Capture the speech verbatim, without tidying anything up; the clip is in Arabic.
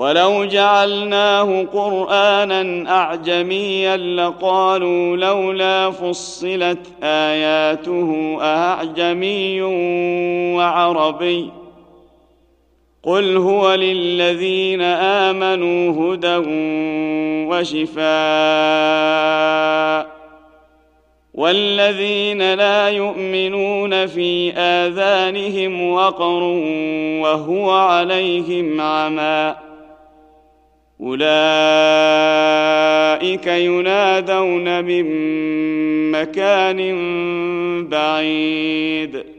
ولو جعلناه قرآنا أعجميا لقالوا لولا فصلت آياته أعجمي وعربي قل هو للذين آمنوا هدى وشفاء والذين لا يؤمنون في آذانهم وقر وهو عليهم عمى أولئك ينادون من مكان بعيد